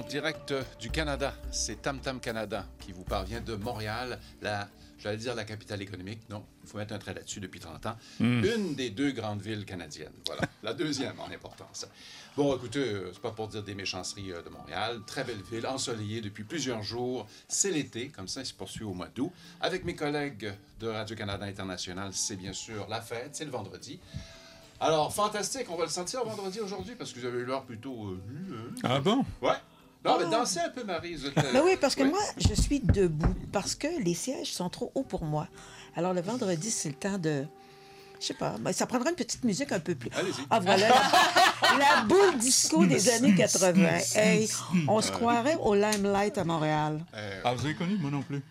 direct du Canada. C'est Tam Tam Canada qui vous parvient de Montréal, j'allais dire la capitale économique. Non, il faut mettre un trait là-dessus depuis 30 ans. Une des deux grandes villes canadiennes. Voilà, la deuxième en importance. Bon, écoutez, c'est pas pour dire des méchanceries de Montréal. Très belle ville, ensoleillée depuis plusieurs jours. C'est l'été, comme ça, il se poursuit au mois d'août. Avec mes collègues de Radio-Canada International, c'est bien sûr la fête, c'est le vendredi. Alors, fantastique, on va le sentir vendredi aujourd'hui, parce que vous avez eu l'heure plutôt... Ah bon? Ouais. Non, mais dansez un peu, Marie. Ben oui, parce que moi, je suis debout, parce que les sièges sont trop hauts pour moi. Alors, le vendredi, c'est le temps de... Je sais pas, ça prendra une petite musique un peu plus... Allez-y. Ah, voilà, la boule disco des années 80. Hey, on se croirait au Limelight à Montréal. Ah, vous avez connu? Moi non plus.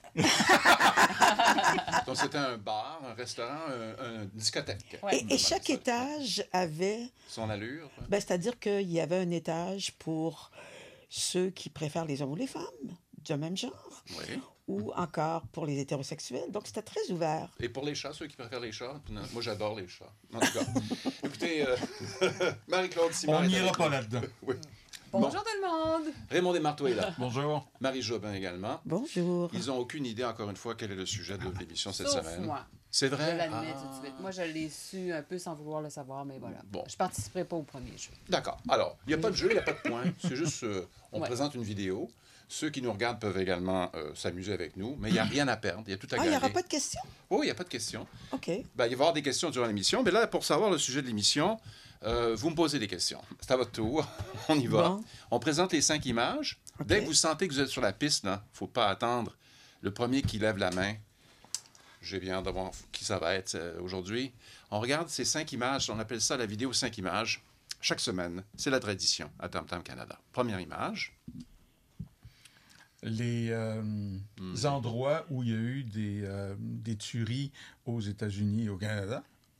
Donc, c'était un bar, un restaurant, une discothèque. Ouais. Et chaque étage avait... Son allure. Ben, c'est-à-dire qu'il y avait un étage pour ceux qui préfèrent les hommes ou les femmes du même genre. Oui. Ou encore pour les hétérosexuels. Donc, c'était très ouvert. Et pour les chats, ceux qui préfèrent les chats? Non, moi, j'adore les chats. En tout cas, écoutez, Marie-Claude Simon... On n'ira pas là-dedans. Oui. Bonjour tout le monde! Raymond Desmarteau est là. Bonjour. Marie Jobin également. Bonjour. Ils n'ont aucune idée, encore une fois, quel est le sujet de l'émission cette Sauf semaine. moi. C'est Je vrai? l'admets tout de suite. Moi, je l'ai su un peu sans vouloir le savoir, mais voilà. Bon. Je participerai pas au premier jeu. D'accord. Alors, il n'y a pas de jeu, il n'y a pas de point. C'est juste, on Ouais. présente une vidéo. Ceux qui nous regardent peuvent également s'amuser avec nous, mais il n'y a rien à perdre. Il y a tout à Ah, il gagner. n'y aura pas de questions? Oui, il n'y a pas de questions. OK. Ben, il va y avoir des questions durant l'émission. Mais là, pour savoir le sujet de l'émission, vous me posez des questions. C'est à votre tour. On y va. Bon. On présente les 5 images. OK. Dès que vous sentez que vous êtes sur la piste, il ne faut pas attendre le premier qui lève la main. J'ai bien hâte de voir qui ça va être aujourd'hui. On regarde ces 5 images. On appelle ça la vidéo 5 images. Chaque semaine, c'est la tradition à Tam Tam Canada. Première image. Les endroits où il y a eu des tueries aux États-Unis et au Canada.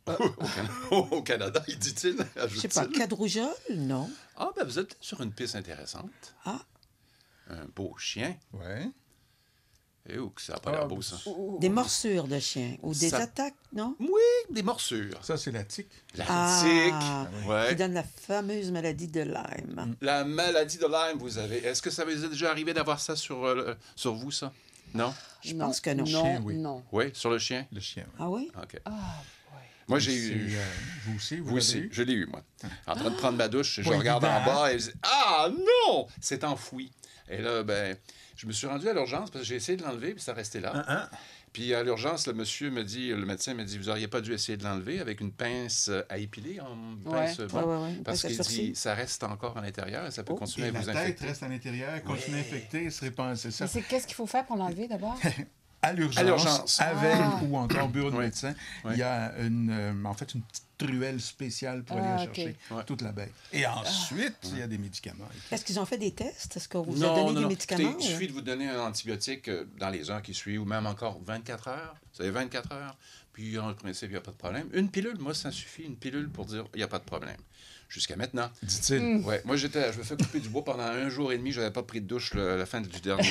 Au Canada, dit-il, Je sais ajoute-t-il. pas, Cadrougeol? Non. Ah, ben vous êtes sur une piste intéressante. Ah. Un beau chien. Ouais. Et où que ça n'a pas l'air beau, ça? Des morsures de chiens ou des Ça- attaques, non? Oui, des morsures. Ça, c'est la tique. La Ah. tique. Ouais. Qui donne la fameuse maladie de Lyme. La maladie de Lyme, vous avez. Est-ce que ça vous est déjà arrivé d'avoir ça sur vous, ça? Non? Je pense que non. Non, Chien, oui. non. Oui, sur le chien? Le chien. Ah oui? OK. Ah, Moi, j'ai C'est, eu. vous aussi, vous Vous l'avez aussi, eu? je l'ai eu, moi. En train de prendre ma douche, je Pas regarde en évident, bas et je dis ah non, c'est enfoui. Et là, ben, je me suis rendu à l'urgence parce que j'ai essayé de l'enlever puis ça restait là. Puis à l'urgence, le médecin me dit, vous n'auriez pas dû essayer de l'enlever avec une pince à épiler, une pince, Ouais. bon, Ouais. parce Pince à qu'il sourcils. dit ça reste encore à l'intérieur et ça peut continuer Et à la vous tête infecter. reste à l'intérieur, continue à infecter, se répand, c'est ça. mais qu'est-ce qu'il faut faire pour l'enlever d'abord? À l'urgence, À l'urgence. avec ou encore bureau de Oui. médecin, Oui. il y a en fait une petite truelle spéciale pour aller Ah, la OK. chercher Ouais. toute la bête. Et ensuite, il y a des médicaments. Est-ce qu'ils ont fait des tests? Est-ce qu'on vous a donné des médicaments? Écoutez, il suffit de vous donner un antibiotique dans les heures qui suivent, ou même encore 24 heures. Vous avez 24 heures, puis en principe, il n'y a pas de problème. Une pilule, moi, ça suffit, une pilule pour dire il n'y a pas de problème. Jusqu'à maintenant. Dit-il. Ouais, moi, je me fais couper du bois pendant 1 jour et demi. Je n'avais pas pris de douche à la fin du dernier.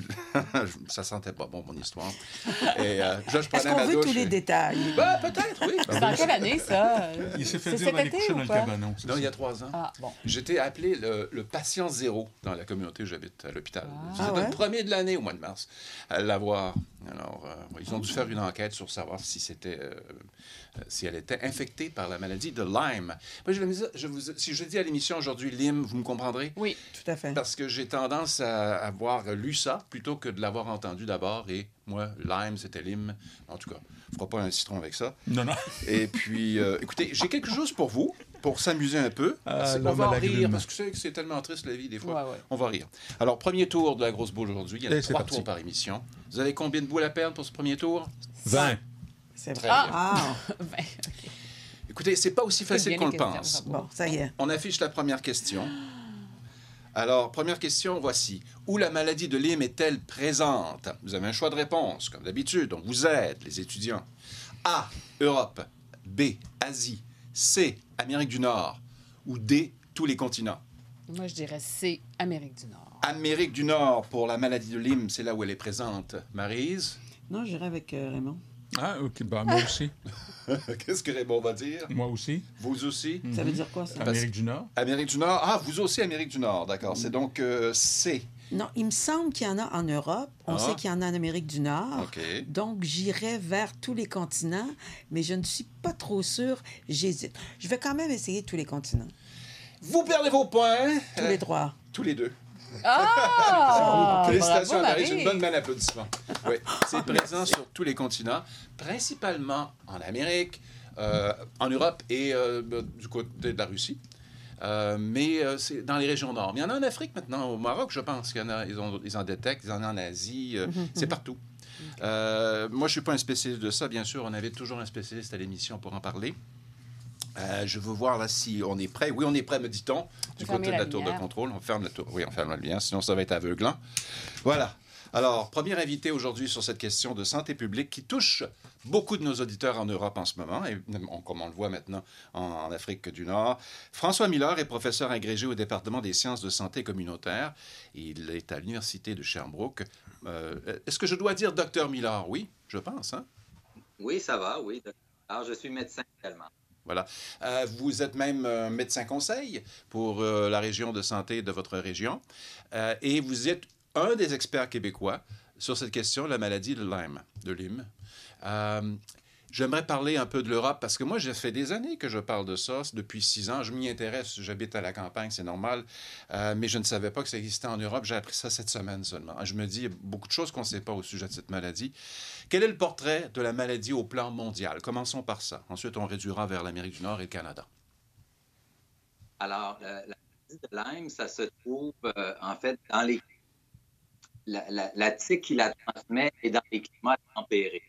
Ça sentait pas bon, mon histoire. Et là, je Est-ce prenais qu'on ma veut douche. tous les détails? Ben, peut-être, oui. C'est dans quelle année, ça? Il s'est fait C'est dire cet d'aller été coucher ou dans le pas? cabanon. c'est Non, ça. il y a 3 ans. Ah, bon. J'étais appelé le patient zéro dans la communauté où j'habite, à l'hôpital. C'était Ah ouais? le premier de l'année, au mois de mars, à l'avoir. Alors, ils ont dû faire une enquête sur savoir si si elle était infectée par la maladie de Lyme. Moi, si je dis à l'émission aujourd'hui Lyme, vous me comprendrez? Oui. Tout à fait. Parce que j'ai tendance à avoir lu ça plutôt que de l'avoir entendu d'abord. Et moi, Lyme, c'était Lyme. En tout cas, on ne fera pas un citron avec ça. Non. Et puis, écoutez, j'ai quelque chose pour vous, pour s'amuser un peu. On l'homme va à rire, l'agrume. parce que c'est tellement triste la vie, des fois. Ouais. On va rire. Alors, premier tour de la grosse boule aujourd'hui. Il y en a Et c'est 3 parti. tours par émission. Vous avez combien de boules à perdre pour ce premier tour? 20. C'est Très vrai. bien. Ah, Ben, Écoutez, c'est pas aussi facile bien qu'on les le questions, pense. bon, ça y est. On affiche la première question. Alors, première question, voici. Où la maladie de Lyme est-elle présente? Vous avez un choix de réponse, comme d'habitude. On vous aide, les étudiants. A, Europe. B, Asie. C, Amérique du Nord. Ou D, tous les continents. moi, je dirais C, Amérique du Nord. Amérique du Nord, pour la maladie de Lyme, c'est là où elle est présente. Maryse? Non, j'irai avec Raymond. Ah, OK. Ben, moi aussi. Qu'est-ce que Raymond va dire? Moi aussi. Vous aussi? Ça veut dire quoi, ça? Amérique du Nord. Amérique du Nord. Ah, vous aussi, Amérique du Nord. D'accord. C'est donc C. Non, il me semble qu'il y en a en Europe. On Ah. sait qu'il y en a en Amérique du Nord. OK. Donc, j'irai vers tous les continents, mais je ne suis pas trop sûre. J'hésite. Je vais quand même essayer tous les continents. Vous perdez vos points. Tous les trois. Tous les deux. Ah! Félicitations, Bravo, Marie. C'est une Marie. bonne main d'applaudissement. Oui, c'est présent sur tous les continents, principalement en Amérique, en Europe et du côté de la Russie. Mais c'est dans les régions nord. Mais il y en a en Afrique maintenant, au Maroc, je pense qu'il y en a. Ils en détectent, ils en ont en Asie, c'est partout. Moi, je ne suis pas un spécialiste de ça, bien sûr. On avait toujours un spécialiste à l'émission pour en parler. Je veux voir là si on est prêt. Oui, on est prêt, me dit-on, du côté de la tour de contrôle. On ferme la tour. Oui, on ferme la lumière, sinon ça va être aveuglant. Voilà. Alors, premier invité aujourd'hui sur cette question de santé publique qui touche beaucoup de nos auditeurs en Europe en ce moment, et comme on le voit maintenant en Afrique du Nord. François Miller est professeur agrégé au département des sciences de santé communautaire. Il est à l'université de Sherbrooke. Est-ce que je dois dire docteur Miller? Oui, je pense. Hein? Oui, ça va, oui. Alors, je suis médecin également. Voilà. Vous êtes même médecin conseil pour la région de santé de votre région. Et vous êtes un des experts québécois sur cette question, la maladie de Lyme. J'aimerais parler un peu de l'Europe parce que moi, j'ai fait des années que je parle de ça. Depuis 6 ans, je m'y intéresse. J'habite à la campagne, c'est normal. Mais je ne savais pas que ça existait en Europe. J'ai appris ça cette semaine seulement. Je me dis, il y a beaucoup de choses qu'on ne sait pas au sujet de cette maladie. Quel est le portrait de la maladie au plan mondial? Commençons par ça. Ensuite, on réduira vers l'Amérique du Nord et le Canada. Alors, la maladie de Lyme, ça se trouve en fait dans les... La tique qui la transmet est dans les climats tempérés.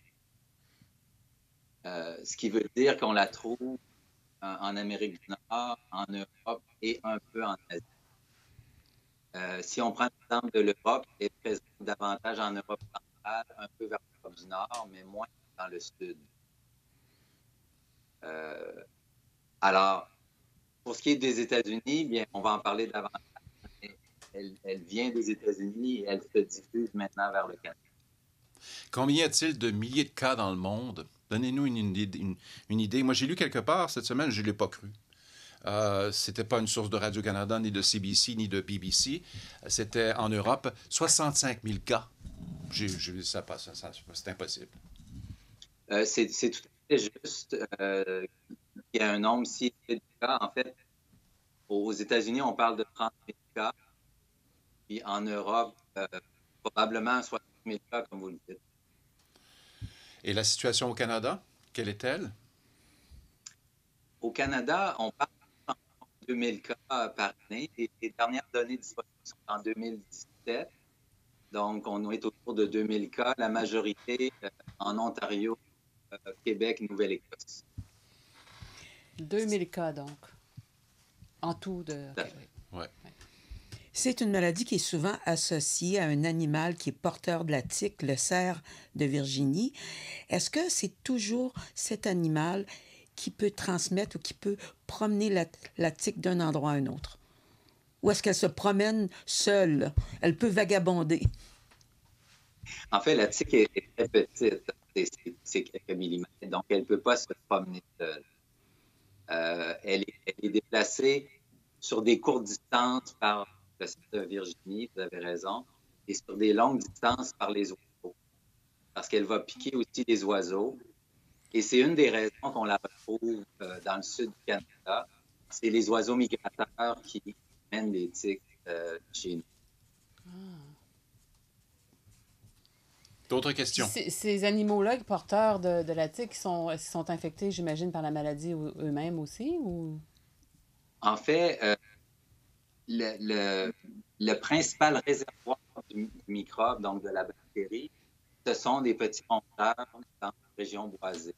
Ce qui veut dire qu'on la trouve en Amérique du Nord, en Europe et un peu en Asie. Si on prend l'exemple de l'Europe, elle est présente davantage en Europe centrale, un peu vers l'Europe du Nord, mais moins dans le sud. Alors, pour ce qui est des États-Unis, bien, on va en parler davantage. Elle vient des États-Unis et elle se diffuse maintenant vers le Canada. Combien y a-t-il de milliers de cas dans le monde? Donnez-nous une idée. Moi, j'ai lu quelque part cette semaine, je ne l'ai pas cru. C'était pas une source de Radio-Canada, ni de CBC, ni de BBC. C'était en Europe, 65 000 cas. Ça passe, c'est impossible. C'est tout à fait juste. Il y a un nombre si élevé de cas. En fait, aux États-Unis, on parle de 30 000 cas. Puis en Europe, probablement 60 000 cas, comme vous le dites. Et la situation au Canada, quelle est-elle? Au Canada, on parle de 2000 cas par année. Les dernières données disponibles sont en 2017. Donc, on est autour de 2000 cas. La majorité en Ontario, Québec, Nouvelle-Écosse. 2000 cas, donc. En tout de... Ouais. C'est une maladie qui est souvent associée à un animal qui est porteur de la tique, le cerf de Virginie. Est-ce que c'est toujours cet animal qui peut transmettre ou qui peut promener la tique d'un endroit à un autre? Ou est-ce qu'elle se promène seule? Elle peut vagabonder? En fait, la tique est très petite. C'est quelques millimètres. Donc, elle ne peut pas se promener seule. Elle est déplacée sur des courtes distances par le cerf de Virginie, vous avez raison, et sur des longues distances par les oiseaux. Parce qu'elle va piquer aussi les oiseaux. Et c'est une des raisons qu'on la retrouve dans le sud du Canada. C'est les oiseaux migrateurs qui mènent les tiques chez nous. D'autres questions? Ces animaux-là, porteurs de la tique, sont infectés, j'imagine, par la maladie eux-mêmes aussi? Ou... En fait, le principal réservoir du microbe, donc de la bactérie, ce sont des petits rongeurs dans la région boisée.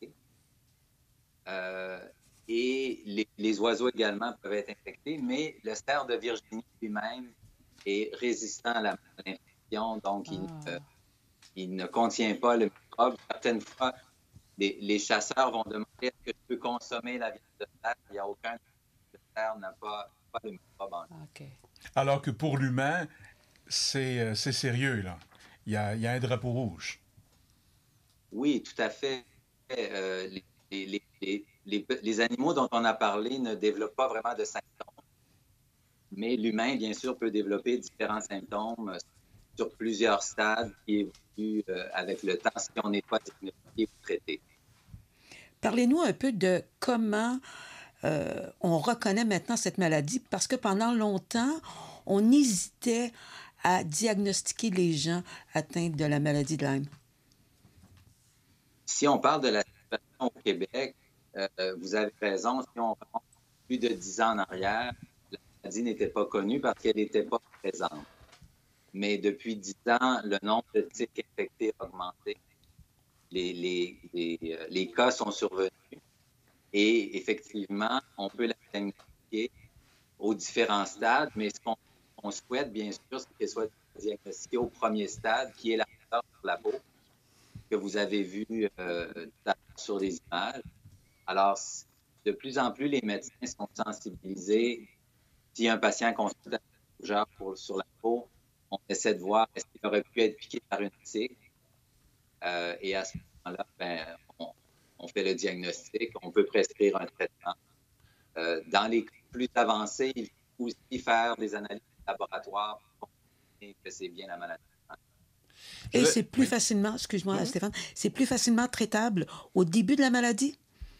Et les oiseaux également peuvent être infectés, mais le cerf de Virginie lui-même est résistant à l'infection, donc il ne contient pas le microbe. Certaines fois, les chasseurs vont demander est-ce que je peux consommer la viande de cerf? Il n'y a aucun de cerf n'a pas le microbe en lui. OK. Alors que pour l'humain, c'est sérieux, là. Il y a un drapeau rouge. Oui, tout à fait. les animaux dont on a parlé ne développent pas vraiment de symptômes, mais l'humain, bien sûr, peut développer différents symptômes sur plusieurs stades qui évoluent avec le temps si on n'est pas diagnostiqué ou traité. Parlez-nous un peu de comment on reconnaît maintenant cette maladie, parce que pendant longtemps, on hésitait à diagnostiquer les gens atteints de la maladie de Lyme. Si on parle de la situation au Québec, vous avez raison, si on remonte plus de 10 ans en arrière, la maladie n'était pas connue parce qu'elle n'était pas présente. Mais depuis 10 ans, le nombre de tiques infectés a augmenté. Les cas sont survenus et effectivement, on peut la diagnostiquer aux différents stades, mais ce qu'on souhaite, bien sûr, c'est qu'elle soit diagnostiquée au premier stade, qui est la douleur sur la peau, que vous avez vu sur les images. Alors, de plus en plus, les médecins sont sensibilisés. Si un patient consulte la rougeur sur la peau, on essaie de voir est-ce qu'il aurait pu être piqué par une tique. Et à ce moment-là, on fait le diagnostic, on peut prescrire un traitement. Dans les cas plus avancés, il faut aussi faire des analyses de laboratoire pour confirmer que c'est bien la maladie. Et c'est plus facilement, excuse-moi Stéphane, c'est plus facilement traitable au début de la maladie?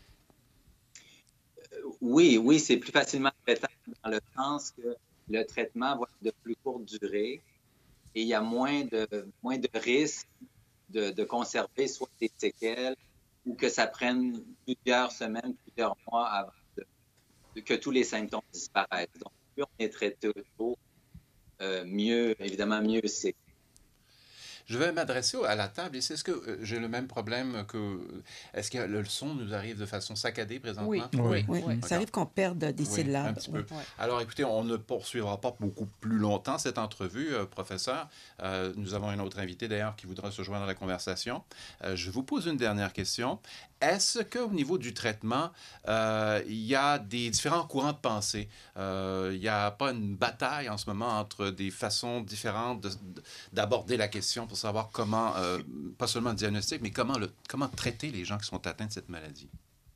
Oui, c'est plus facilement traitable dans le sens que le traitement va être de plus courte durée et il y a moins de risques de conserver soit des séquelles ou que ça prenne plusieurs semaines, plusieurs mois avant que tous les symptômes disparaissent. Donc, plus on est traité tôt, mieux c'est. Je vais m'adresser à la table ici. Est-ce que j'ai le même problème que... Est-ce que le son nous arrive de façon saccadée présentement? Oui. Ça arrive qu'on perde des syllabes. Un petit peu. Alors, écoutez, on ne poursuivra pas beaucoup plus longtemps cette entrevue, professeur. Nous avons un autre invité, d'ailleurs, qui voudra se joindre à la conversation. Je vous pose une dernière question. Est-ce qu'au niveau du traitement, il y a des différents courants de pensée? Il n'y a pas une bataille en ce moment entre des façons différentes d'aborder la question pour savoir comment, pas seulement le diagnostic, mais comment traiter les gens qui sont atteints de cette maladie?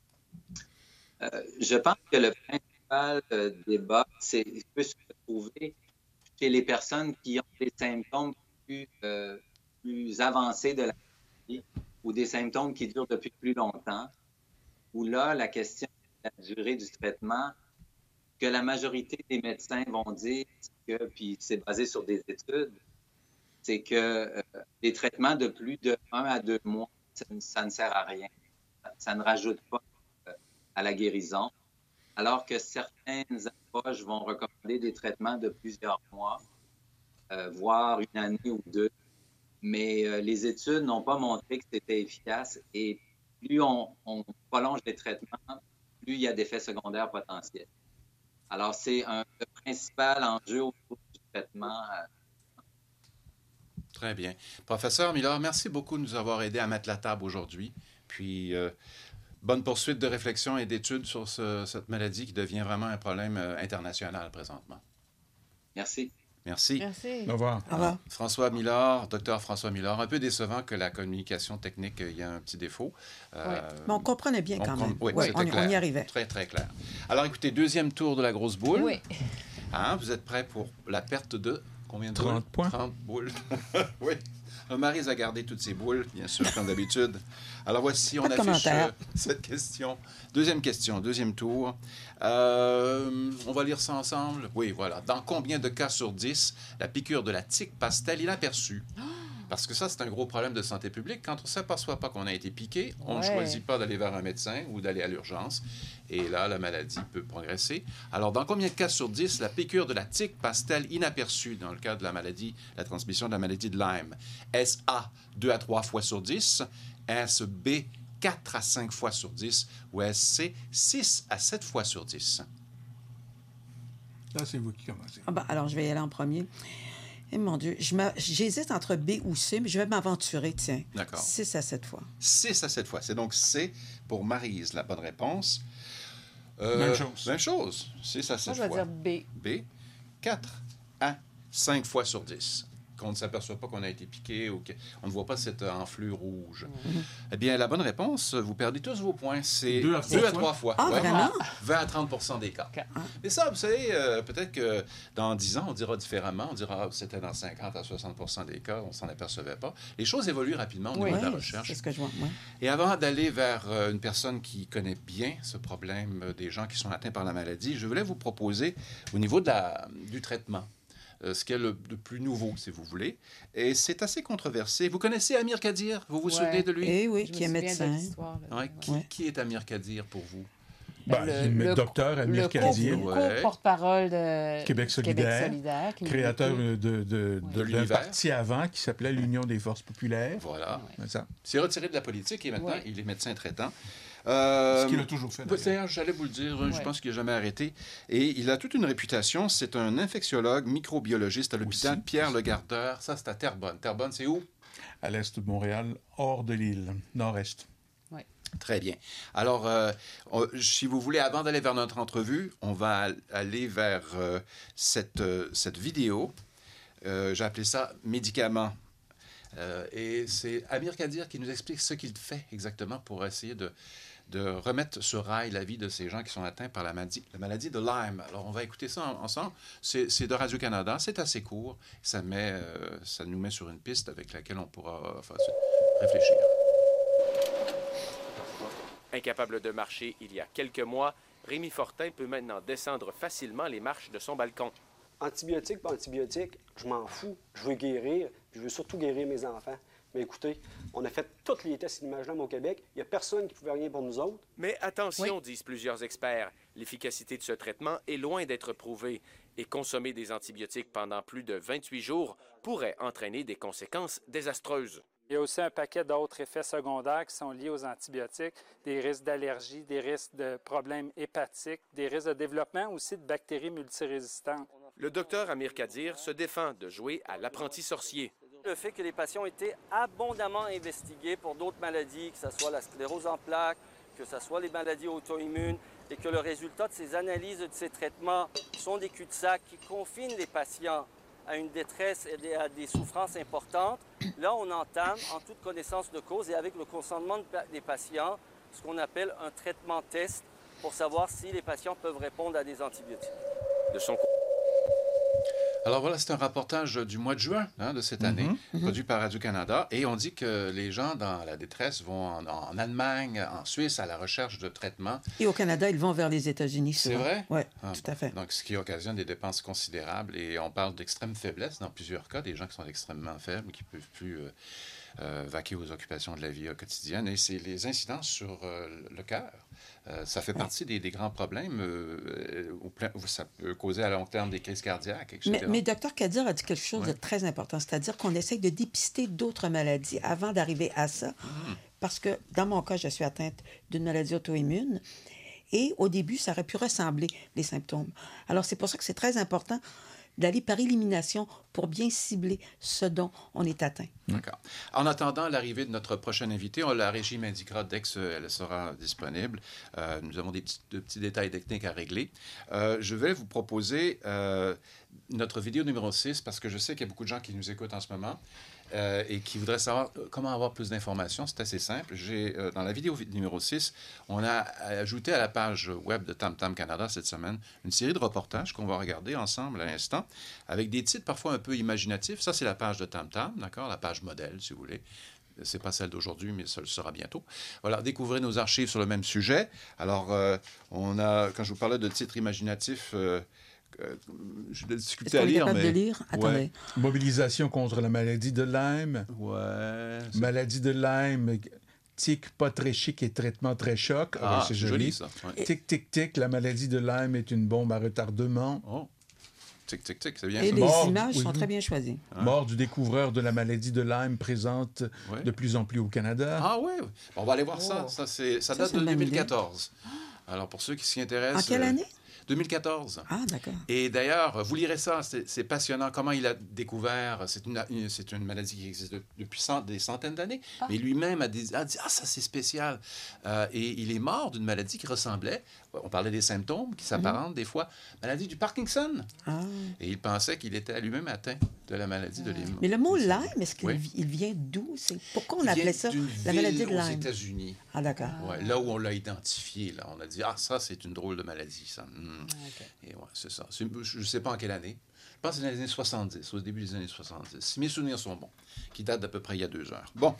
Je pense que le principal débat, peut se trouver chez les personnes qui ont des symptômes plus avancés de la maladie ou des symptômes qui durent depuis plus longtemps, où là, la question de la durée du traitement, que la majorité des médecins vont dire puis c'est basé sur des études, c'est que les traitements de plus de 1 à 2 mois, ça ne sert à rien. Ça ne rajoute pas à la guérison, alors que certaines approches vont recommander des traitements de plusieurs mois, voire une année ou 2. Mais les études n'ont pas montré que c'était efficace et plus on prolonge les traitements, plus il y a d'effets secondaires potentiels. Alors, c'est le principal enjeu au niveau du traitement. Très bien. Professeur Millard, merci beaucoup de nous avoir aidés à mettre la table aujourd'hui. Puis, bonne poursuite de réflexion et d'études sur cette maladie qui devient vraiment un problème international présentement. Merci. Merci. Au revoir. Au revoir. François Millard, docteur François Millard. Un peu décevant que la communication technique, il y a un petit défaut. Mais on comprenait bien quand même. Oui, on y arrivait. Très, très clair. Alors, écoutez, deuxième tour de la grosse boule. Oui. Vous êtes prêts pour la perte de combien de 30 boules? points. 30 boules. Oui. Maryse a gardé toutes ses boules, bien sûr, comme d'habitude. Alors voici, on affiche cette question. Deuxième question, deuxième tour. On va lire ça ensemble. Oui, voilà. Dans combien de cas sur 10 la piqûre de la tique passe-t-elle inaperçue? Parce que ça, c'est un gros problème de santé publique. Quand on ne s'aperçoit pas qu'on a été piqué, on ne choisit pas d'aller vers un médecin ou d'aller à l'urgence. Et là, la maladie peut progresser. Alors, dans combien de cas sur 10 la piqûre de la tique passe-t-elle inaperçue dans le cas de la maladie, la transmission de la maladie de Lyme? Est-ce A, 2 à 3 fois sur 10? Est-ce B, 4 à 5 fois sur 10? Ou est-ce C, 6 à 7 fois sur 10? Là, c'est vous qui commencez. Alors, je vais y aller en premier. Eh mon Dieu, j'hésite entre B ou C, mais je vais m'aventurer, tiens. D'accord. 6 à 7 fois. 6 à 7 fois. C'est donc C pour Maryse, la bonne réponse. Même chose. Même chose. 6 à 7 Moi, je vais fois. dire B. B, 4 à 5 fois sur 10. qu'on ne s'aperçoit pas qu'on a été piqué ou qu'on ne voit pas cette enflure rouge. Eh bien, la bonne réponse, vous perdez tous vos points. C'est 2 à 3 fois. Ah, vraiment? 20 à 30 des cas. Mais ça, vous savez, peut-être que dans 10 ans, on dira différemment. On dira que c'était dans 50 à 60 des cas, on ne s'en apercevait pas. Les choses évoluent rapidement au niveau de la recherche. C'est ce que je vois. Oui. Et avant d'aller vers une personne qui connaît bien ce problème des gens qui sont atteints par la maladie, je voulais vous proposer, au niveau du traitement, ce qui est le plus nouveau, si vous voulez. Et c'est assez controversé. Vous connaissez Amir Kadir? Vous vous souvenez de lui? Eh oui, Je qui est me souviens de médecin. l'histoire, là. Ouais, qui est Amir Kadir pour vous? Le docteur Amir Kadir, Ouais. porte-parole de Québec solidaire, qui créateur d'un l'univers. parti avant qui s'appelait l'Union des forces populaires. Voilà. C'est ça. Il s'est retiré de la politique et maintenant, il est médecin traitant. Ce qu'il a toujours fait. D'ailleurs, j'allais vous le dire, je pense qu'il n'a jamais arrêté. Et il a toute une réputation. C'est un infectiologue, microbiologiste à l'hôpital Aussi. Pierre Le Gardeur. Ça, c'est à Terrebonne. Terrebonne, c'est où? À l'est de Montréal, hors de l'île, nord-est. Très bien. Alors, si vous voulez, avant d'aller vers notre entrevue, on va aller vers cette vidéo. J'ai appelé ça « Médicaments ». Et c'est Amir Kadir qui nous explique ce qu'il fait exactement pour essayer de remettre sur rail la vie de ces gens qui sont atteints par la maladie de Lyme. Alors, on va écouter ça ensemble. C'est de Radio-Canada. C'est assez court. Ça nous met sur une piste avec laquelle on pourra réfléchir. Incapable de marcher il y a quelques mois, Rémi Fortin peut maintenant descendre facilement les marches de son balcon. Antibiotiques, pas antibiotiques, je m'en fous. Je veux guérir, puis je veux surtout guérir mes enfants. Mais écoutez, on a fait tous les tests inimaginables au Québec. Il n'y a personne qui pouvait rien pour nous autres. Mais attention, disent plusieurs experts, l'efficacité de ce traitement est loin d'être prouvée et consommer des antibiotiques pendant plus de 28 jours pourrait entraîner des conséquences désastreuses. Il y a aussi un paquet d'autres effets secondaires qui sont liés aux antibiotiques, des risques d'allergie, des risques de problèmes hépatiques, des risques de développement aussi de bactéries multirésistantes. Le docteur Amir Kadir se défend de jouer à l'apprenti sorcier. Le fait que les patients ont été abondamment investigués pour d'autres maladies, que ce soit la sclérose en plaques, que ce soit les maladies auto-immunes, et que le résultat de ces analyses et de ces traitements sont des cul-de-sac qui confinent les patients à une détresse et à des souffrances importantes, là, on entame, en toute connaissance de cause et avec le consentement des patients, ce qu'on appelle un traitement test pour savoir si les patients peuvent répondre à des antibiotiques. De son Alors voilà, c'est un reportage du mois de juin de cette année, produit par Radio-Canada. Et on dit que les gens dans la détresse vont en Allemagne, en Suisse, à la recherche de traitements. Et au Canada, ils vont vers les États-Unis. C'est vrai? Oui, tout à fait. Donc, ce qui occasionne des dépenses considérables. Et on parle d'extrême faiblesse dans plusieurs cas, des gens qui sont extrêmement faibles, qui ne peuvent plus vaquer aux occupations de la vie quotidienne. Et c'est les incidences sur le cœur. Ça fait partie des grands problèmes. Ça peut causer à long terme des crises cardiaques, etc. Mais Dr Kadir a dit quelque chose de très important, c'est-à-dire qu'on essaye de dépister d'autres maladies avant d'arriver à ça. Parce que, dans mon cas, je suis atteinte d'une maladie auto-immune. Et au début, ça aurait pu ressembler, les symptômes. Alors, c'est pour ça que c'est très important d'aller par élimination pour bien cibler ce dont on est atteint. D'accord. En attendant l'arrivée de notre prochaine invité, la régie m'indiquera dès qu'elle sera disponible. Nous avons des petits détails techniques à régler. Je vais vous proposer notre vidéo numéro 6 parce que je sais qu'il y a beaucoup de gens qui nous écoutent en ce moment et qui voudraient savoir comment avoir plus d'informations. C'est assez simple. Dans la vidéo numéro 6, on a ajouté à la page web de Tam Tam Canada cette semaine une série de reportages qu'on va regarder ensemble à l'instant avec des titres parfois un peu imaginatifs. Ça, c'est la page de Tam Tam, d'accord? La page modèle, si vous voulez. Ce n'est pas celle d'aujourd'hui, mais ça le sera bientôt. Voilà, découvrez nos archives sur le même sujet. Alors, quand je vous parlais de titres imaginatifs, j'ai des difficultés à lire. Est-ce qu'on est capable de lire? Attendez. Ouais. Mobilisation contre la maladie de Lyme. Ouais. Maladie de Lyme, tic pas très chic et traitement très choc. C'est joli, ça. Ouais. Tic, tic, tic, la maladie de Lyme est une bombe à retardement. Oh. Tic, tic, tic, c'est bien. Et ça. les images sont très bien choisies. Mort du découvreur de la maladie de Lyme présente de plus en plus au Canada. Ah oui, on va aller voir ça. Ça date de 2014. Alors, pour ceux qui s'y intéressent... En quelle année? 2014. Ah, d'accord. Et d'ailleurs, vous lirez ça, c'est passionnant comment il a découvert. C'est une maladie qui existe depuis des centaines d'années. Mais lui-même a dit ah, ça c'est spécial. Et il est mort d'une maladie qui ressemblait, on parlait des symptômes qui s'apparentent des fois, maladie du Parkinson. Ah. Et il pensait qu'il était lui-même atteint de la maladie de Lyme. Mais le mot Lyme, est-ce qu'il Oui. il vient d'où? Pourquoi on Il appelait vient ça d'une la maladie de ville aux Lyme? États-Unis. Ah, d'accord. Ouais, là où on l'a identifié, là, on a dit, ah, ça, c'est une drôle de maladie, ça. OK. Et ouais, c'est ça. Je ne sais pas en quelle année. Je pense que c'est dans les années 70, au début des années 70. Si mes souvenirs sont bons, qui datent d'à peu près il y a 2 heures. Bon.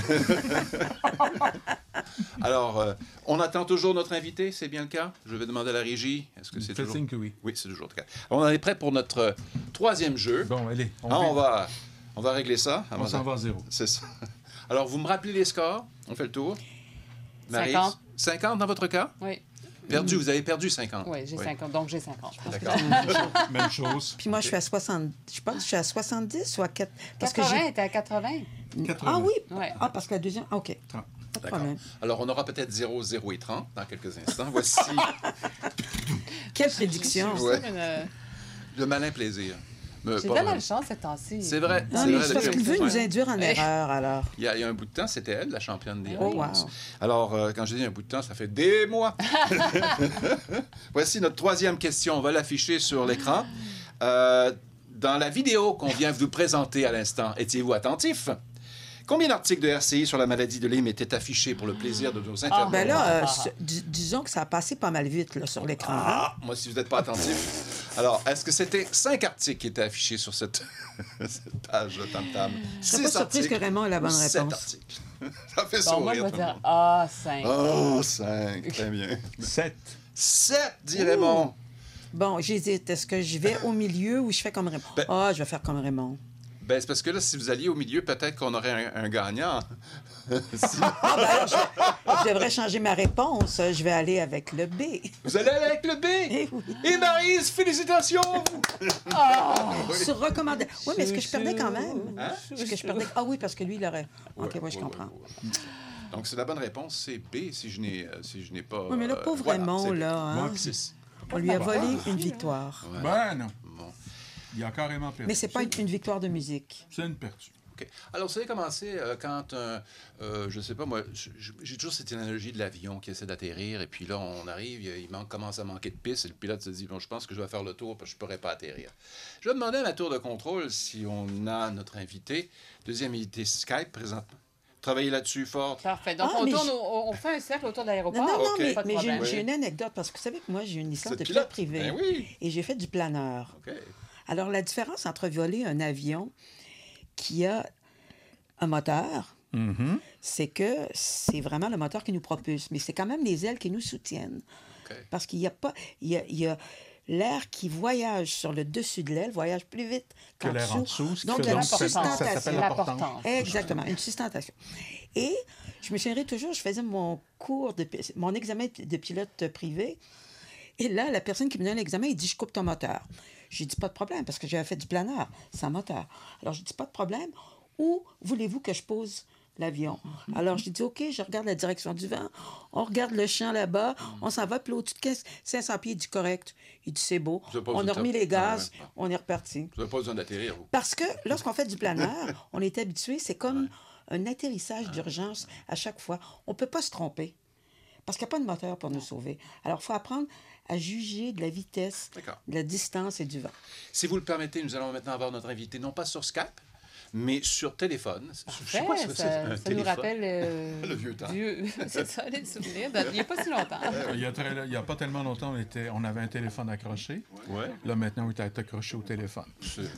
Alors, on attend toujours notre invité, c'est bien le cas? Je vais demander à la régie. Est-ce que c'est Je toujours... signe que oui. Oui, c'est toujours le cas. Alors, on est prêt pour notre 3e jeu. Bon, allez. On va régler ça. On s'en va à 0. C'est ça. Alors, vous me rappelez les scores? On fait le tour. Maryse? 50. 50 dans votre cas? Oui. Perdu, vous avez perdu 50. Oui, j'ai 50. Donc, j'ai 50. D'accord. Même chose. Puis moi, je suis à 60. Je pense que je suis à 70 ou à 4. Parce que 80, j'ai... t'es à 80? 80. Ah oui? Ouais. Ah, parce que la deuxième... Ah, OK. Pas de D'accord. problème. Alors, on aura peut-être 0, 0 et 30 dans quelques instants. Voici Quelle prédiction! Ouais. J'ai le malin plaisir. de la malchance ces temps-ci. C'est vrai. Ah, c'est mais vrai c'est parce depuis qu'il un veut bout de nous temps. induire en erreur, alors. Il y a un bout de temps, c'était elle, la championne des Oh, réponses. wow. Alors, quand je dis un bout de temps, ça fait des mois. Voici notre 3e question. On va l'afficher sur l'écran. Dans la vidéo qu'on vient vous présenter à l'instant, étiez-vous attentif? Combien d'articles de RCI sur la maladie de Lyme étaient affichés pour le plaisir de nos internautes? Ben là, disons que ça a passé pas mal vite là, sur l'écran. hein. Ah, moi, si vous n'êtes pas attentif. Alors, est-ce que c'était 5 articles qui étaient affichés sur cette page de Tam Tam? Je serais pas surprise que Raymond ait la bonne 7 réponse. articles. Ça fait Bon, sourire. moi, je vais tout le dire monde. 5. Oh, 5. Très bien. 7. 7, dit Raymond. Bon, j'hésite. Est-ce que je vais au milieu ou je fais comme Raymond? Ben- Je vais faire comme Raymond. Ben, c'est parce que là, si vous alliez au milieu, peut-être qu'on aurait un gagnant. Si- Ah, ben alors, je devrais changer ma réponse. Je vais aller avec le B. Vous allez aller avec le B. Eh oui. Et Maryse, félicitations! Sur recommandation. Oui, mais est-ce que je perdais quand même? Hein? Est-ce que je perdais? Ah oui, parce que lui, il aurait. OK, moi, je comprends. Ouais. Donc, c'est la bonne réponse, c'est B, si je n'ai pas... Oui, mais le pauvre voilà, Raymond, c'est B. là, hein, C'est- on lui a volé une victoire. Voilà. Ben non. Bon. Il a carrément perdu. Mais c'est pas une victoire de musique. C'est une perdue. OK. Alors, vous avez commencé quand, je sais pas, moi, j'ai toujours cette analogie de l'avion qui essaie d'atterrir, et puis là, on arrive, commence à manquer de piste, et le pilote se dit, bon, je pense que je vais faire le tour, parce que je ne pourrais pas atterrir. Je vais demander à ma tour de contrôle si on a notre invité, deuxième invité Skype présentement. Travaillez là-dessus fort. Parfait. Donc, Ah, mais on fait un cercle autour de l'aéroport. Non, OK. mais, Pas de mais problème. j'ai une anecdote, parce que vous savez que moi, j'ai une licence Vous de êtes pilote pilote? privé. Ben oui. Et j'ai fait du planeur. OK. Alors, la différence entre voler un avion qui a un moteur, c'est que c'est vraiment le moteur qui nous propulse, mais c'est quand même les ailes qui nous soutiennent. OK. Parce qu'il n'y a pas... Il y a l'air qui voyage sur le dessus de l'aile voyage plus vite Que qu'en l'air en dessous. dessous, ce qui Donc, fait il y a une donc ça sustentation. s'appelle la portance. Exactement, une sustentation. Et je me souviendrai toujours, je faisais mon mon examen de pilote privé. Et là, la personne qui me donne l'examen, il dit, je coupe ton moteur. J'ai dit, pas de problème, parce que j'avais fait du planeur sans moteur. Alors, je dis, pas de problème. Où voulez-vous que je pose l'avion? Alors, je dis, OK, je regarde la direction du vent. On regarde le champ là-bas. On s'en va, puis au-dessus de 500 pieds, il dit, correct. Il dit, c'est beau. Vous avez pas On besoin a remis de- les gaz, Ah ouais. on est reparti. Vous n'avez pas besoin d'atterrir, vous. Parce que lorsqu'on fait du planeur, on est habitué, c'est comme un atterrissage d'urgence à chaque fois. On ne peut pas se tromper parce qu'il n'y a pas de moteur pour nous sauver. Alors, il faut apprendre à juger de la vitesse, D'accord. de la distance et du vent. Si vous le permettez, nous allons maintenant avoir notre invité, non pas sur Skype, mais sur téléphone. Je sais pas ce que c'est, un ça nous téléphone. rappelle Le vieux temps. C'est ça, les souvenirs. Il n'y a pas si longtemps. Il n'y a pas tellement longtemps, on avait un téléphone accroché. Ouais. Là, maintenant, on est accroché au téléphone.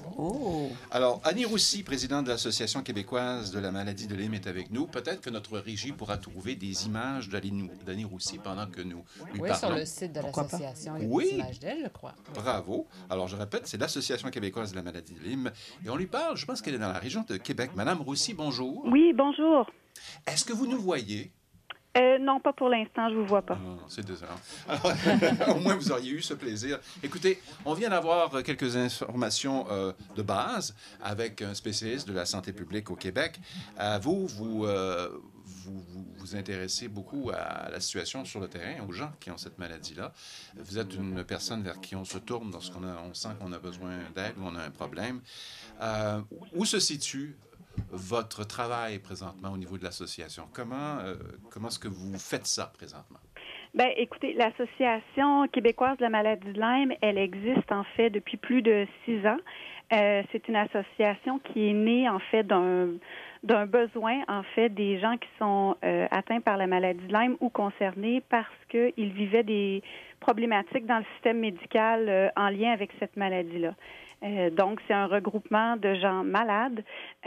Oh! Alors, Annie Roussy, présidente de l'Association québécoise de la maladie de Lyme, est avec nous. Peut-être que notre régie pourra trouver des images d'Annie Roussy pendant que nous lui Oui, parlons. sur le site de Pourquoi pas? l'association, il y a Oui. des images d'elle, je crois. Bravo. Alors, je répète, c'est l'Association québécoise de la maladie de Lyme. Et on lui parle, je pense qu'elle est dans la région de Québec. Madame Roussy, bonjour. Oui, bonjour. Est-ce que vous nous voyez? Non, pas pour l'instant, je vous vois pas. Ah, c'est désolant. Alors, au moins, vous auriez eu ce plaisir. Écoutez, on vient d'avoir quelques informations de base avec un spécialiste de la santé publique au Québec. Vous vous intéressez beaucoup à la situation sur le terrain, aux gens qui ont cette maladie-là. Vous êtes une personne vers qui on se tourne lorsqu'on sent qu'on a besoin d'aide ou on a un problème. Où se situe votre travail présentement au niveau de l'association? Comment est-ce que vous faites ça présentement? Bien, écoutez, l'Association québécoise de la maladie de Lyme, elle existe en fait depuis plus de 6 ans. C'est une association qui est née en fait d'un besoin en fait des gens qui sont atteints par la maladie de Lyme ou concernés parce qu'ils vivaient des problématiques dans le système médical en lien avec cette maladie-là. Donc, c'est un regroupement de gens malades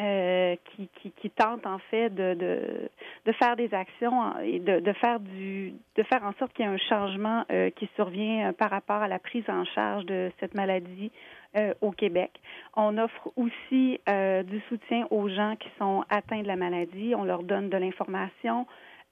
qui tentent en fait de faire des actions et de faire en sorte qu'il y ait un changement qui survient par rapport à la prise en charge de cette maladie au Québec. On offre aussi du soutien aux gens qui sont atteints de la maladie. On leur donne de l'information.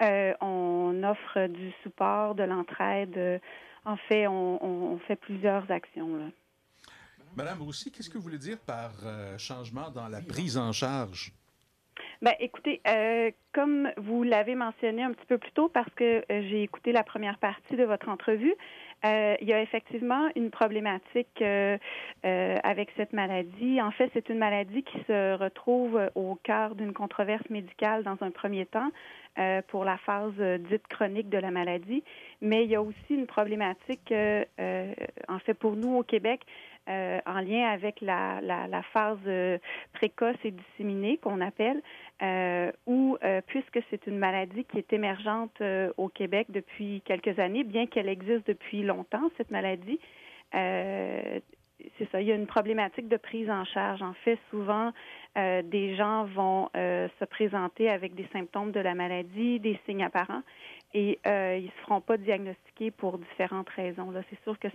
On offre du support, de l'entraide. En fait, on fait plusieurs actions, là. Madame Roussy, qu'est-ce que vous voulez dire par changement dans la prise en charge? Bien, écoutez, comme vous l'avez mentionné un petit peu plus tôt, parce que j'ai écouté la première partie de votre entrevue, il y a effectivement une problématique avec cette maladie. En fait, c'est une maladie qui se retrouve au cœur d'une controverse médicale dans un premier temps pour la phase dite chronique de la maladie. Mais il y a aussi une problématique, en fait, pour nous au Québec, en lien avec la phase précoce et disséminée qu'on appelle, où, puisque c'est une maladie qui est émergente au Québec depuis quelques années, bien qu'elle existe depuis longtemps, cette maladie, c'est ça, il y a une problématique de prise en charge. En fait, souvent, des gens vont se présenter avec des symptômes de la maladie, des signes apparents, et ils ne se feront pas diagnostiquer pour différentes raisons. Là, c'est sûr que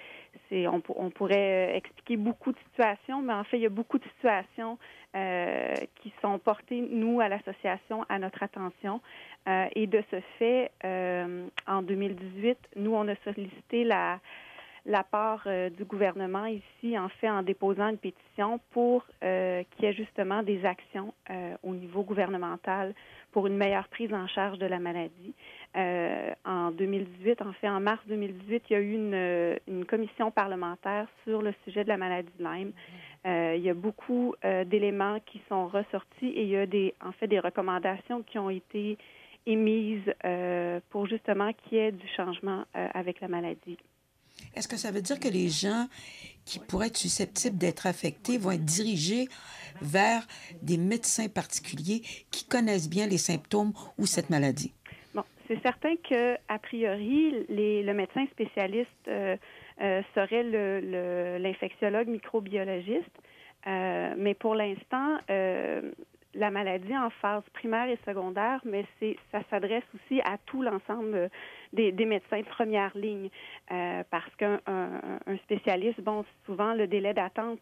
on pourrait expliquer beaucoup de situations, mais en fait, il y a beaucoup de situations qui sont portées, nous, à l'association, à notre attention. Et de ce fait, en 2018, nous, on a sollicité la part du gouvernement ici, en fait, en déposant une pétition pour qu'il y ait justement des actions au niveau gouvernemental pour une meilleure prise en charge de la maladie. En 2018, en fait, en mars 2018, il y a eu une commission parlementaire sur le sujet de la maladie de Lyme. Il y a beaucoup d'éléments qui sont ressortis et il y a des recommandations qui ont été émises pour justement qu'il y ait du changement avec la maladie. Est-ce que ça veut dire que les gens qui pourraient être susceptibles d'être affectés vont être dirigés vers des médecins particuliers qui connaissent bien les symptômes ou cette maladie? Bon, c'est certain qu'a priori, le médecin spécialiste serait l'infectiologue microbiologiste, mais pour l'instant, la maladie en phase primaire et secondaire, mais ça s'adresse aussi à tout l'ensemble des médecins de première ligne, parce qu'un spécialiste, bon, souvent le délai d'attente,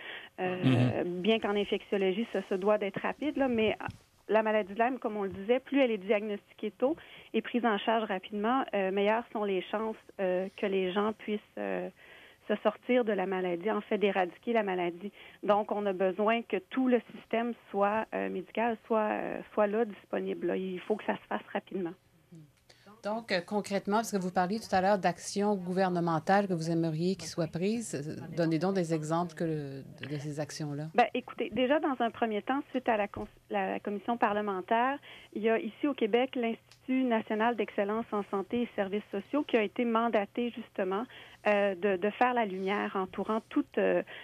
bien qu'en infectiologie, ça se doit d'être rapide, là, mais la maladie de Lyme, comme on le disait, plus elle est diagnostiquée tôt et prise en charge rapidement, meilleures sont les chances que les gens puissent se sortir de la maladie, en fait, d'éradiquer la maladie. Donc, on a besoin que tout le système médical soit là, disponible. Là. Il faut que ça se fasse rapidement. Donc, concrètement, parce que vous parliez tout à l'heure d'actions gouvernementales que vous aimeriez qu'ils soient prises, donnez donc des exemples de ces actions-là. Bien, écoutez, déjà, dans un premier temps, suite à la commission parlementaire, il y a ici au Québec l'Institut national d'excellence en santé et services sociaux qui a été mandaté, justement, de faire la lumière entourant toute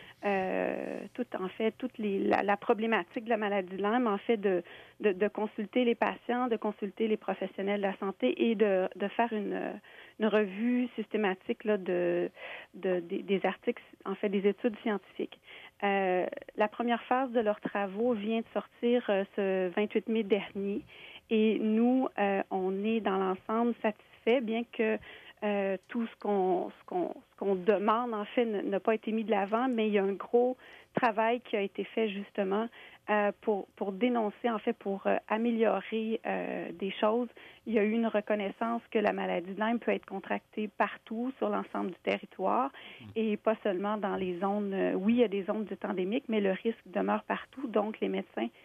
la problématique de la maladie de Lyme, en fait, de consulter les patients, de consulter les professionnels de la santé et de faire une revue systématique là, des articles, en fait, des études scientifiques. La première phase de leurs travaux vient de sortir ce 28 mai dernier et nous, on est dans l'ensemble satisfaits, bien que tout ce qu'on demande, en fait, n'a pas été mis de l'avant, mais il y a un gros travail qui a été fait justement pour dénoncer, en fait, pour améliorer des choses. Il y a eu une reconnaissance que la maladie de Lyme peut être contractée partout sur l'ensemble du territoire et pas seulement dans les zones, oui, il y a des zones dites endémiques, mais le risque demeure partout. Donc, les médecins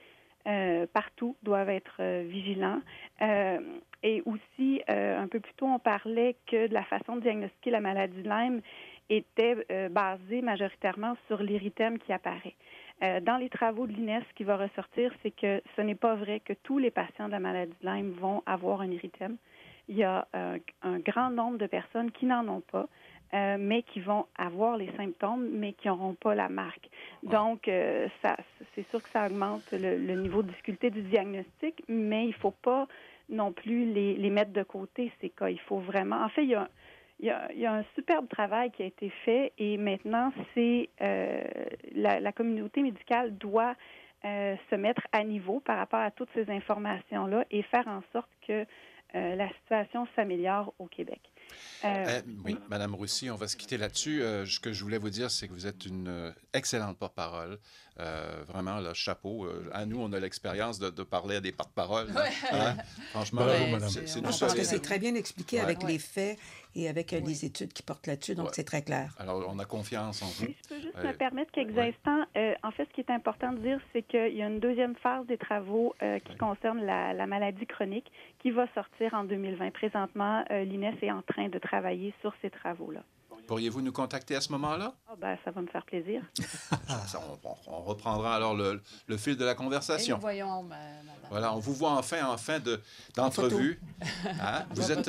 partout doivent être vigilants. Et aussi, un peu plus tôt, on parlait que de la façon de diagnostiquer la maladie de Lyme était basée majoritairement sur l'érythème qui apparaît. Dans les travaux de l'INES, ce qui va ressortir, c'est que ce n'est pas vrai que tous les patients de la maladie de Lyme vont avoir un érythème. Il y a un grand nombre de personnes qui n'en ont pas, mais qui vont avoir les symptômes, mais qui n'auront pas la marque. Donc, c'est sûr que ça augmente le niveau de difficulté du diagnostic, mais il ne faut pas non plus les mettre de côté, ces cas. Il faut vraiment... En fait, il y a un superbe travail qui a été fait et maintenant, c'est la communauté médicale doit se mettre à niveau par rapport à toutes ces informations-là et faire en sorte que la situation s'améliore au Québec. Oui, Mme Roussy, on va se quitter là-dessus. Ce que je voulais vous dire, c'est que vous êtes une excellente porte-parole. Vraiment, là, chapeau. À nous, on a l'expérience de parler à des porte-paroles. Hein? Franchement, c'est nous parce solide. que c'est très bien expliqué avec les faits et avec les études qui portent là-dessus, donc c'est très clair. Alors, on a confiance en vous. Si je peux juste me permettre quelques instants. En fait, ce qui est important de dire, c'est qu'il y a une deuxième phase des travaux qui concerne la maladie chronique qui va sortir en 2020. Présentement, l'INES est en train de travailler sur ces travaux-là. Pourriez-vous nous contacter à ce moment-là? Ça va me faire plaisir. On reprendra alors le fil de la conversation. Et nous voyons, madame. Voilà, on vous voit en fin d'entrevue. Hein?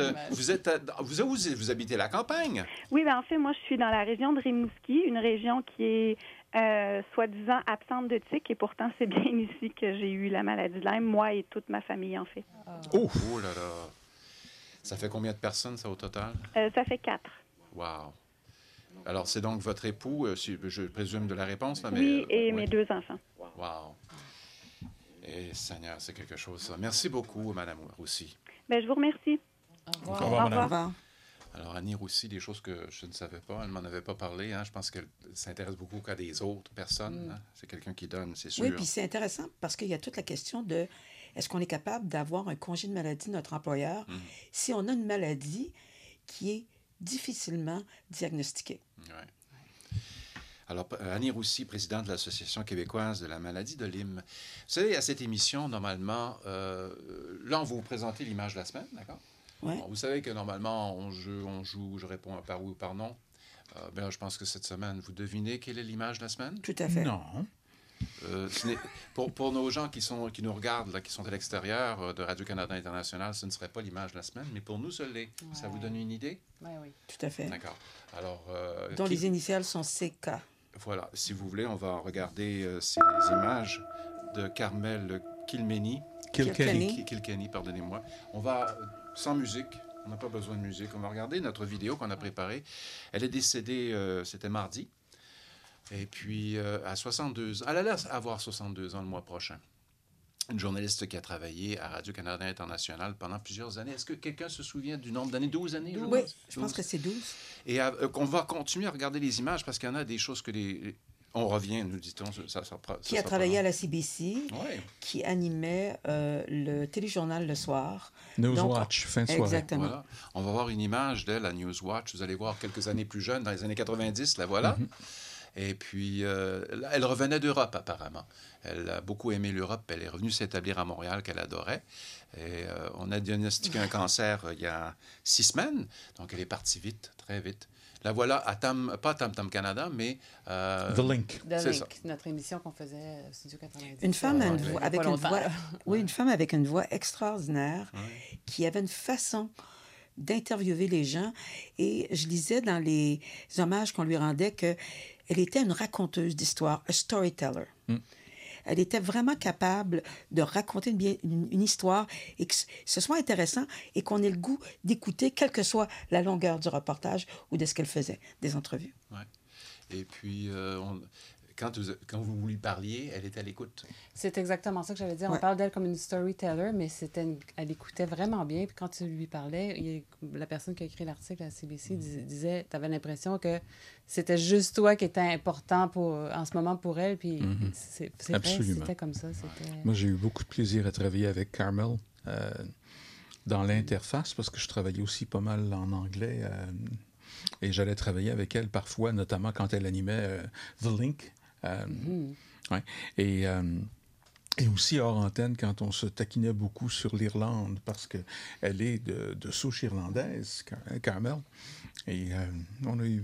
Vous habitez la campagne? Oui, en fait, moi, je suis dans la région de Rimouski, une région qui est soi-disant absente de tiques, et pourtant, c'est bien ici que j'ai eu la maladie de Lyme, moi et toute ma famille, en fait. Oh là là! Ça fait combien de personnes, ça, au total? Ça fait 4. Wow! Alors, c'est donc votre époux, je présume de la réponse, là, mais... Oui, et mes 2 enfants. Wow! Et Seigneur, c'est quelque chose, ça. Merci beaucoup, Mme Roussy. Je vous remercie. Au revoir, madame. Alors, Annie Roussy, des choses que je ne savais pas, elle ne m'en avait pas parlé. Hein. Je pense qu'elle s'intéresse beaucoup qu'à des autres personnes. Hein. C'est quelqu'un qui donne, c'est sûr. Oui, puis c'est intéressant parce qu'il y a toute la question de est-ce qu'on est capable d'avoir un congé de maladie de notre employeur si on a une maladie qui est difficilement diagnostiquée. Ouais. Alors, Annie Roussy, présidente de l'Association québécoise de la maladie de Lyme. Vous savez, à cette émission, normalement, là, on va vous présenter l'image de la semaine, d'accord? Ouais. Bon, vous savez que normalement, on joue, je réponds par oui ou par non. Je pense que cette semaine, vous devinez quelle est l'image de la semaine? Tout à fait. Non. Pour nos gens qui nous regardent, là, qui sont à l'extérieur de Radio-Canada International, ce ne serait pas l'image de la semaine, mais pour nous, ce l'est. Ouais. Ça vous donne une idée? Oui. Tout à fait. D'accord. Alors, dont les initiales sont CK. Voilà. Si vous voulez, on va regarder ces images de Carmel Kilkenny, pardonnez-moi. On va, sans musique, on n'a pas besoin de musique, on va regarder notre vidéo qu'on a préparée. Elle est décédée, c'était mardi. Et puis, à 62 ans, elle a l'air d'avoir 62 ans le mois prochain. Une journaliste qui a travaillé à Radio-Canada International pendant plusieurs années. Est-ce que quelqu'un se souvient du nombre d'années? 12 années? Oui, je pense que c'est 12. Et qu'on va continuer à regarder les images parce qu'il y en a des choses que on revient, nous dit-on. Qui a travaillé à la CBC, qui animait le téléjournal le soir. Newswatch, fin de soirée. Exactement. Voilà. On va voir une image d'elle à Newswatch. Vous allez voir quelques années plus jeune, dans les années 90, la voilà. Et puis, elle revenait d'Europe, apparemment. Elle a beaucoup aimé l'Europe. Elle est revenue s'établir à Montréal, qu'elle adorait. Et on a diagnostiqué un cancer il y a 6 semaines. Donc, elle est partie vite, très vite. La voilà à pas Tam Tam Canada, mais... The Link. The Link, notre émission qu'on faisait au Studio 90. Une femme une femme avec une voix extraordinaire, qui avait une façon d'interviewer les gens. Et je lisais dans les hommages qu'on lui rendait qu'elle était une raconteuse d'histoire, a storyteller. Elle était vraiment capable de raconter une histoire et que ce soit intéressant et qu'on ait le goût d'écouter, quelle que soit la longueur du reportage ou de ce qu'elle faisait, des entrevues. Ouais. Et puis, quand vous lui parliez, elle était à l'écoute. C'est exactement ça que j'allais dire. On parle d'elle comme une storyteller, mais elle écoutait vraiment bien. Puis quand tu lui parlais, la personne qui a écrit l'article à la CBC disait, tu avais l'impression que c'était juste toi qui étais important en ce moment pour elle. Puis c'est vrai, c'était comme ça. Moi, j'ai eu beaucoup de plaisir à travailler avec Carmel dans l'interface parce que je travaillais aussi pas mal en anglais. Et j'allais travailler avec elle parfois, notamment quand elle animait The Link. Et Et aussi hors antenne, quand on se taquinait beaucoup sur l'Irlande, parce qu'elle est de souche irlandaise, Carmel. Et on a eu...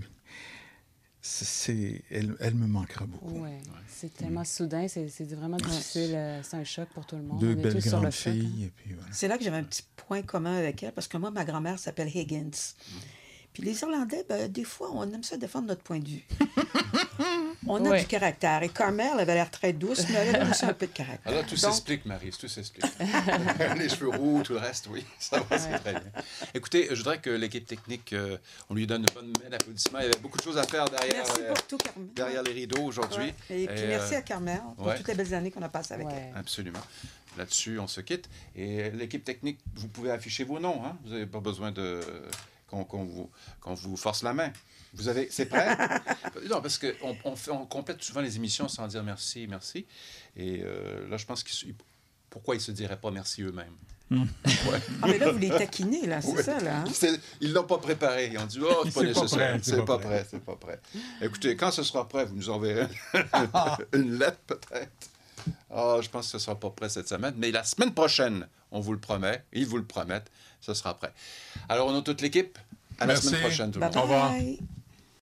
Elle me manquera beaucoup. Oui, c'est tellement soudain, c'est vraiment difficile, c'est un choc pour tout le monde. Deux On est belles tous sur le grandes choc, filles. Et puis, voilà. C'est là que j'avais un petit point commun avec elle, parce que moi, ma grand-mère s'appelle Higgins. Puis les Irlandais, ben, des fois, on aime ça défendre notre point de vue. On a du caractère. Et Carmel avait l'air très douce, mais elle a aussi un peu de caractère. Alors, tout s'explique, Marie, tout s'explique. Les cheveux roux, tout le reste, oui, ça va, c'est très bien. Écoutez, je voudrais que l'équipe technique, on lui donne une bonne main d'applaudissement. Il y avait beaucoup de choses à faire derrière les rideaux aujourd'hui. Ouais. Et puis merci à Carmel pour toutes les belles années qu'on a passées avec elle. Absolument. Là-dessus, on se quitte. Et l'équipe technique, vous pouvez afficher vos noms, hein? Vous n'avez pas besoin de... qu'on vous force la main. C'est prêt? Non, parce qu'on complète souvent les émissions sans dire merci. Et là, je pense pourquoi ils ne se diraient pas merci eux-mêmes? Ouais. Ah, mais là, vous les taquinez, là, c'est ça, là. Hein? Ils ne l'ont pas préparé. Ils ont dit, oh, c'est pas nécessaire. C'est pas prêt. Écoutez, quand ce sera prêt, vous nous enverrez une lettre, peut-être. Je pense que ce ne sera pas prêt cette semaine. Mais la semaine prochaine, on vous le promet, ils vous le promettent, ce sera prêt. Alors, on a toute l'équipe. À la semaine prochaine, tout le monde. Au revoir.